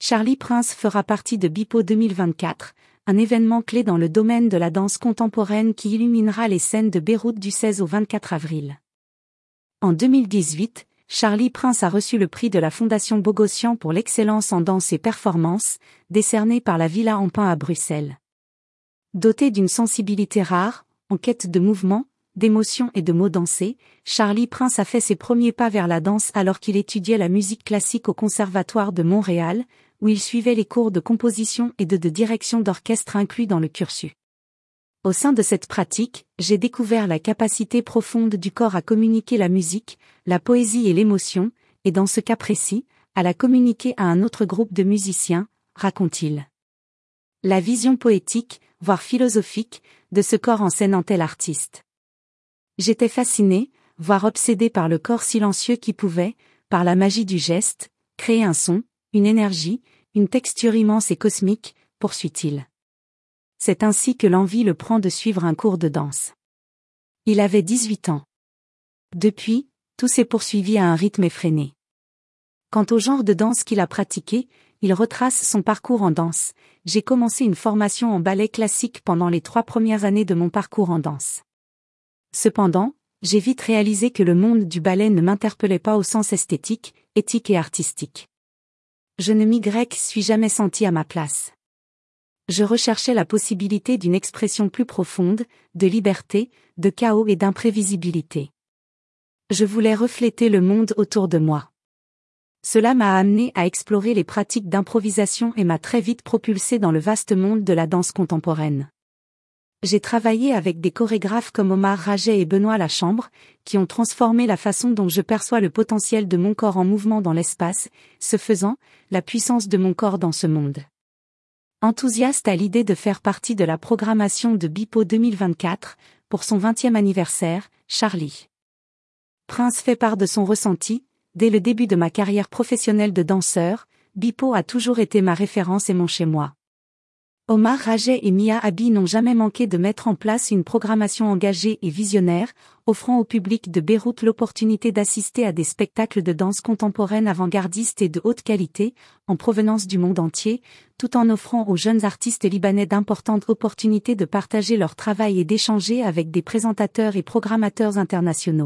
Charlie Prince fera partie de BIPO 2024, un événement clé dans le domaine de la danse contemporaine qui illuminera les scènes de Beyrouth du 16 au 24 avril. En 2018, Charlie Prince a reçu le prix de la Fondation Bogossian pour l'excellence en danse et performance, décerné par la Villa Empain à Bruxelles. Doté d'une sensibilité rare, en quête de mouvement, d'émotion et de mots dansés, Charlie Prince a fait ses premiers pas vers la danse alors qu'il étudiait la musique classique au Conservatoire de Montréal, où il suivait les cours de composition et de direction d'orchestre inclus dans le cursus. Au sein de cette pratique, j'ai découvert la capacité profonde du corps à communiquer la musique, la poésie et l'émotion, et dans ce cas précis, à la communiquer à un autre groupe de musiciens, raconte-t-il. La vision poétique, voire philosophique, de ce corps en scène en tel artiste. J'étais fasciné, voire obsédé par le corps silencieux qui pouvait, par la magie du geste, créer un son, une énergie, une texture immense et cosmique, poursuit-il. C'est ainsi que l'envie le prend de suivre un cours de danse. Il avait 18 ans. Depuis, tout s'est poursuivi à un rythme effréné. Quant au genre de danse qu'il a pratiqué, il retrace son parcours en danse. J'ai commencé une formation en ballet classique pendant les 3 premières années de mon parcours en danse. Cependant, j'ai vite réalisé que le monde du ballet ne m'interpellait pas au sens esthétique, éthique et artistique. Je ne m'y suis jamais senti à ma place. Je recherchais la possibilité d'une expression plus profonde, de liberté, de chaos et d'imprévisibilité. Je voulais refléter le monde autour de moi. Cela m'a amené à explorer les pratiques d'improvisation et m'a très vite propulsé dans le vaste monde de la danse contemporaine. J'ai travaillé avec des chorégraphes comme Omar Rajet et Benoît Lachambre, qui ont transformé la façon dont je perçois le potentiel de mon corps en mouvement dans l'espace, ce faisant, la puissance de mon corps dans ce monde. Enthousiaste à l'idée de faire partie de la programmation de BIPO 2024, pour son 20e anniversaire, Charlie Prince fait part de son ressenti. Dès le début de ma carrière professionnelle de danseur, BIPO a toujours été ma référence et mon chez-moi. Omar Rajet et Mia Abi n'ont jamais manqué de mettre en place une programmation engagée et visionnaire, offrant au public de Beyrouth l'opportunité d'assister à des spectacles de danse contemporaine avant-gardistes et de haute qualité, en provenance du monde entier, tout en offrant aux jeunes artistes libanais d'importantes opportunités de partager leur travail et d'échanger avec des présentateurs et programmateurs internationaux.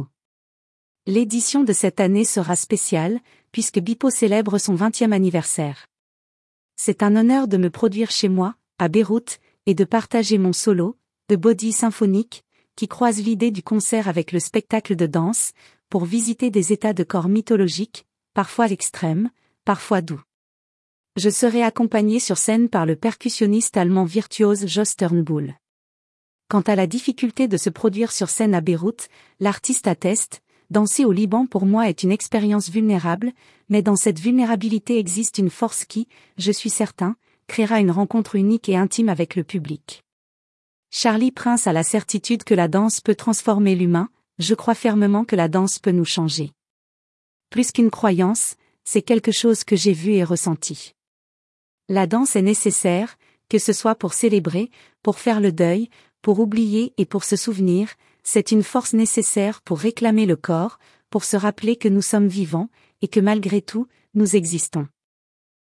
L'édition de cette année sera spéciale, puisque BIPO célèbre son 20e anniversaire. C'est un honneur de me produire chez moi, à Beyrouth, et de partager mon solo, de body symphonique, qui croise l'idée du concert avec le spectacle de danse, pour visiter des états de corps mythologiques, parfois extrêmes, parfois doux. Je serai accompagné sur scène par le percussionniste allemand virtuose Jos Turnbull. Quant à la difficulté de se produire sur scène à Beyrouth, l'artiste atteste, danser au Liban pour moi est une expérience vulnérable, mais dans cette vulnérabilité existe une force qui, je suis certain, créera une rencontre unique et intime avec le public. Charlie Prince a la certitude que la danse peut transformer l'humain, je crois fermement que la danse peut nous changer. Plus qu'une croyance, c'est quelque chose que j'ai vu et ressenti. La danse est nécessaire, que ce soit pour célébrer, pour faire le deuil, pour oublier et pour se souvenir, c'est une force nécessaire pour réclamer le corps, pour se rappeler que nous sommes vivants, et que malgré tout, nous existons.